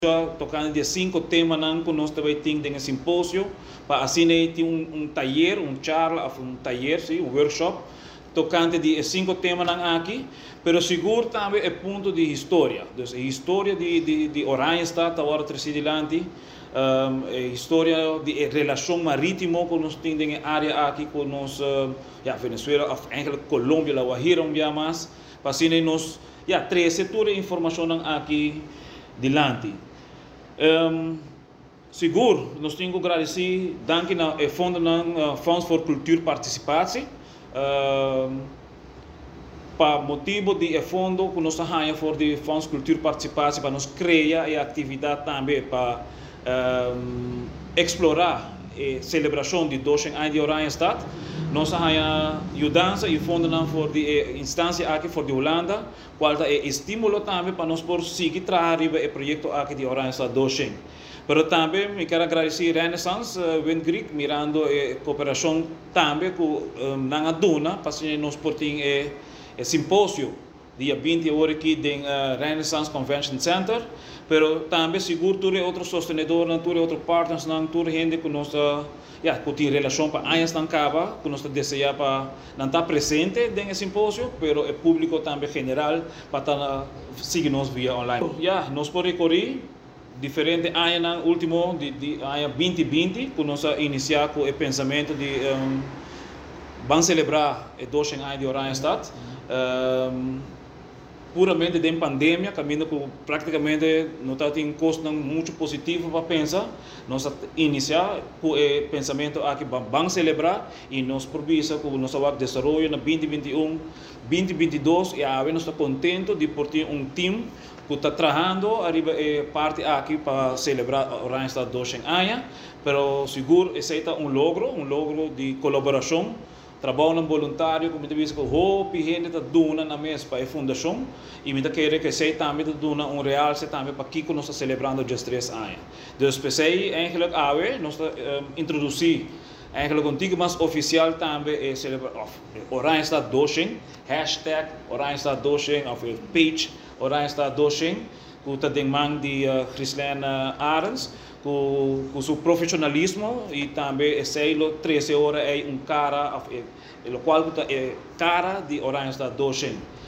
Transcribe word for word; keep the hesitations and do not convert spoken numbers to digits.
tocando de cinco temas que nós também temos em simpósio, para assim ter um, um taller, um charla, um taller, sim, um workshop, tocando de cinco temas aqui, mas seguro também é ponto de história, então, a história de, de, de Oranjestad, agora tracidilante, um, a história de relação marítima que nós temos em área aqui com nós, uh, ja, Venezuela, eigenlijk Colômbia, lá Guajira, um dia mais, para assim nós, ja, três setores de informação aqui dilante. Um, seguro, nós temos que agradecer, danke na é fundo na uh, Fonds for Culture Participatie, uh, para motivo de é fundo que nós temos for de Fonds Culture Participatie para nós criar a atividade também para um, explorar a celebração de dois anos de Oranjestad. Nós temos ajudança e fundo na for de instância aqui for de Holanda, qual é estímulo também para nós por seguir trabalhar o projeto aqui de Oranjestad dois anos. Pero também me quero agradecer Renaissance uh, Wind Creek, mirando a cooperação também com um, na Duna, para que nós portem o simpósio dia vinte horas aqui em uh, Renaissance Convention Center, pero também seguro que outros sostenedores, outros partners, outros gente que nós uh, ja, que tem relação para anos não acaba, que nós desejamos para não estar presente nesse simpósio, pero o público também geral para estar seguir nós via online. Ja, nós podemos recorrer diferente anos último de, de ano vinte vinte, que nós iniciar com o pensamento de um, vamos celebrar o dois anos de Oranjestad. Um, puramente de pandemia, caminho que praticamente não está tendo custo muito positivo para pensar, nós iniciar com o pensamento aqui vamos celebrar e nós provisa com o nosso desenvolvimento na vinte vinte e um, vinte vinte e dois e agora nós estamos contentos de ter um time que está trabalhando arriba a parte aqui para celebrar Oranjestad dois anos, pero seguro esse é um logro, um logro de colaboração. Trabalho voluntário, como diz que hope gente está dando na mesa para a fundação e me quer que sei também está dando um real se também para que nós está celebrando já três anos. Então, pensei eigenlijk agora nós está um, introduzir eigenlijk contigo mais oficial também é celebrar Oranjestad dois anos, hashtag Oranjestad dois anos, ou page Oranjestad dois anos, que está de mão de uh, Crislene Arens, com, com seu profissionalismo e também esse treze horas é um cara, o qual é cara de Oranjestad dois anos.